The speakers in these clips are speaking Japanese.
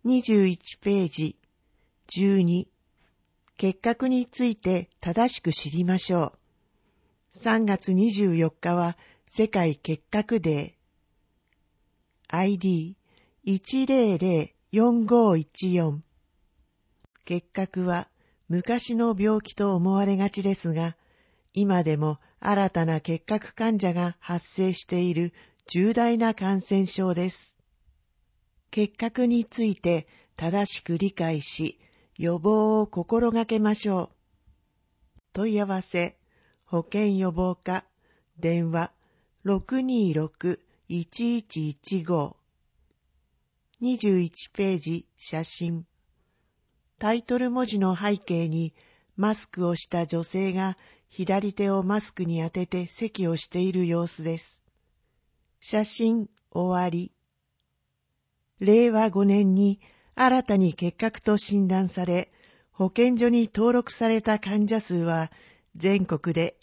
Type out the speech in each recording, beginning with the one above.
21ページ12、結核について正しく知りましょう。3月24日は世界結核デー。ID1004514。結核は昔の病気と思われがちですが、今でも新たな結核患者が発生している重大な感染症です。結核について正しく理解し、予防を心がけましょう。問い合わせ、保健予防課、電話 626-1115。21ページ写真。タイトル文字の背景にマスクをした女性が左手をマスクに当てて咳をしている様子です。写真終わり。令和5年に新たに結核と診断され、保健所に登録された患者数は全国で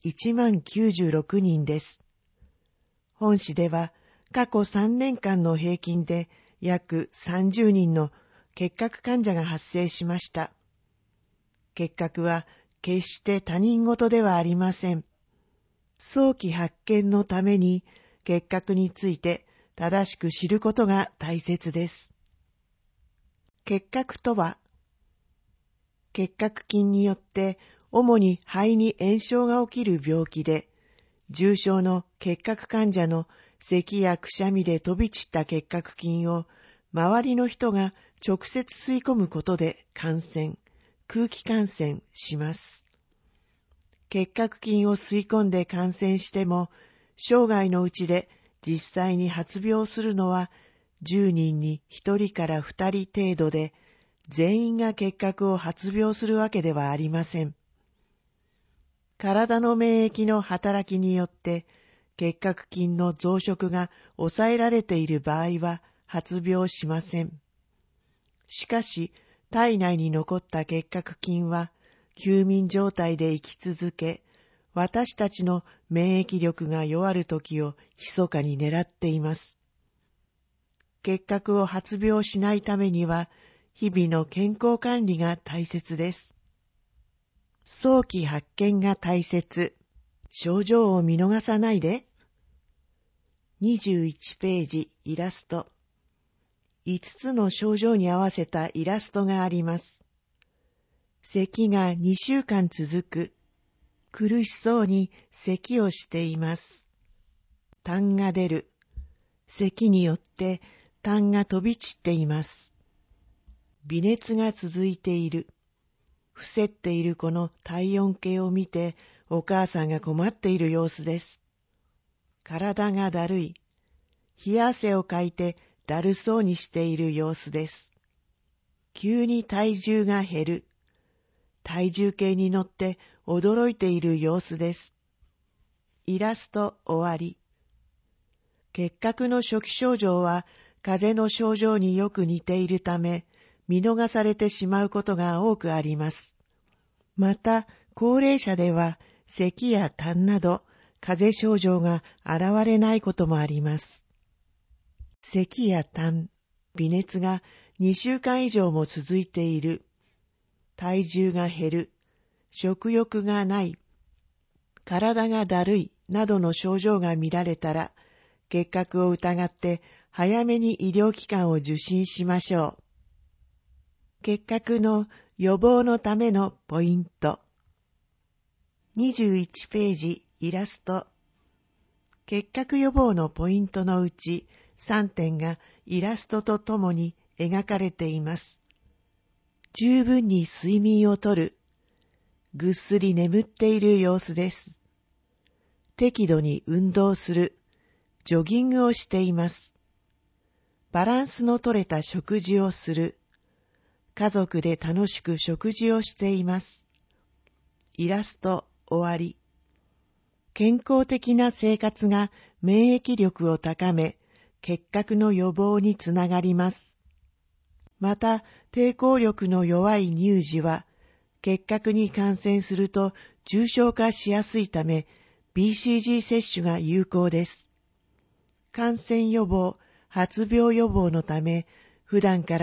10,096人です。本市では過去3年間の平均で約30人の結核患者が発生しました。結核は決して他人事ではありません。早期発見のために結核について正しく知ることが大切です。結核とは、結核菌によって主に肺に炎症が起きる病気で、重症の結核患者の咳やくしゃみで飛び散った結核菌を周りの人が直接吸い込むことで空気感染します。結核菌を吸い込んで感染しても、生涯のうちで実際に発病するのは10人に1人から2人程度で、全員が結核を発病するわけではありません。体の免疫の働きによって結核菌の増殖が抑えられている場合は発病しません。しかし、体内に残った結核菌は休眠状態で生き続け、私たちの免疫力が弱る時を密かに狙っています。結核を発病しないためには、日々の健康管理が大切です。早期発見が大切。症状を見逃さないで。21ページイラスト。5つの症状に合わせたイラストがあります。咳が2週間続く。苦しそうに咳をしています。痰が出る。咳によって痰が飛び散っています。微熱が続いている。伏せっている子の体温計を見てお母さんが困っている様子です。体がだるい。冷や汗をかいてだるそうにしている様子です。急に体重が減る。体重計に乗って驚いている様子です。イラスト終わり。結核の初期症状は風邪の症状によく似ているため、見逃されてしまうことが多くあります。また、高齢者では咳や痰など風邪症状が現れないこともあります。咳や痰、微熱が2週間以上も続いている。体重が減る。食欲がない。体がだるいなどの症状が見られたら、結核を疑って早めに医療機関を受診しましょう。結核の予防のためのポイント。21ページイラスト。結核予防のポイントのうち3点がイラストとともに描かれています。十分に睡眠をとる。ぐっすり眠っている様子です。適度に運動する。ジョギングをしています。バランスの取れた食事をする。家族で楽しく食事をしています。イラスト終わり。健康的な生活が免疫力を高め、結核の予防につながります。また、抵抗力の弱い乳児は、結核に感染すると重症化しやすいため、BCG 接種が有効です。感染予防、発病予防のため、普段から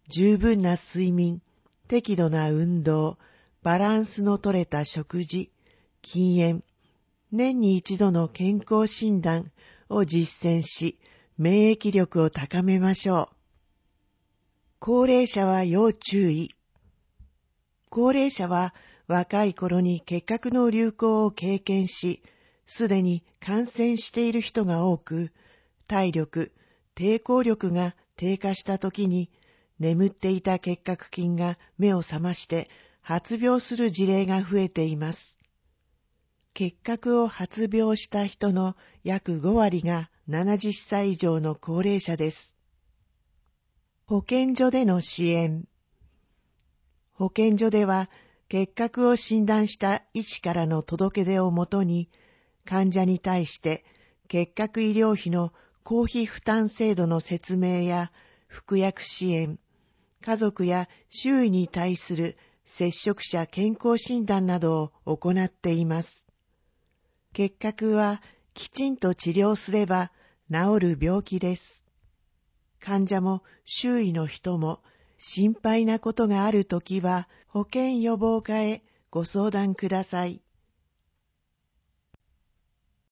十分な睡眠、適度な運動、バランスの取れた食事、禁煙、年に一度の健康診断を実践し、免疫力を高めましょう。高齢者は要注意。高齢者は若い頃に結核の流行を経験し、すでに感染している人が多く、体力、抵抗力が低下した時に、眠っていた結核菌が目を覚まして発病する事例が増えています。結核を発病した人の約5割が70歳以上の高齢者です。保健所での支援。保健所では結核を診断した医師からの届け出をもとに、患者に対して結核医療費の公費負担制度の説明や服薬支援、家族や周囲に対する接触者健康診断などを行っています。結核はきちんと治療すれば治る病気です。患者も周囲の人も心配なことがあるときは保健予防課へご相談ください。